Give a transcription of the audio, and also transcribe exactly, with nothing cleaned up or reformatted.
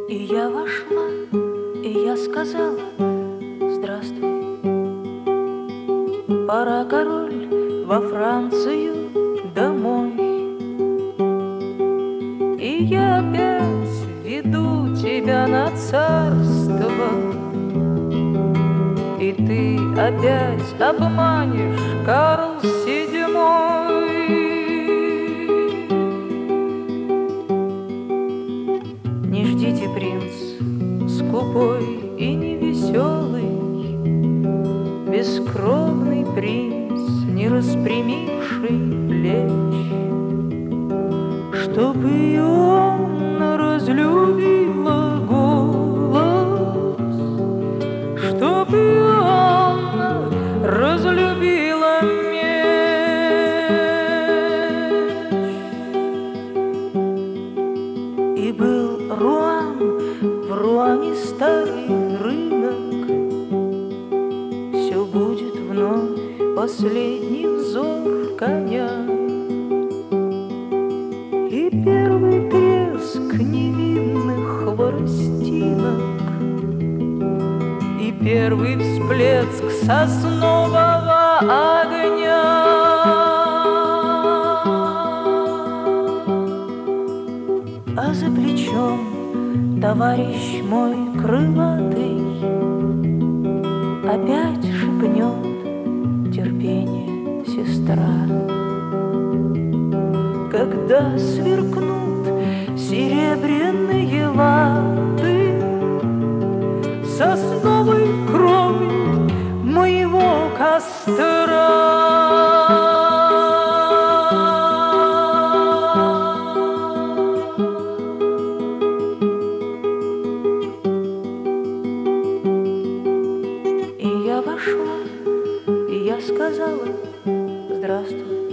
И я вошла, и я сказала: здравствуй. Пора, король, во Францию домой. И я опять веду тебя на царство, и ты опять обманешь, Карл Седьмой. Не ждите, принц, скупой и невеселый, бескровный принц, не распрямивший плеч, чтоб и он разлюбила голос, чтоб и он разлюбила меч. И был Руан, в Руане старый рынок, все будет вновь последний взор коня. И первый треск невинных хворостинок, и первый всплеск соснового огня. А за плечом товарищ мой крылатый опять шепнет: терпение, сестра. Когда сверкнут серебряные латы сосновой крови моего костра. И я вошла, и я сказала: здравствуй.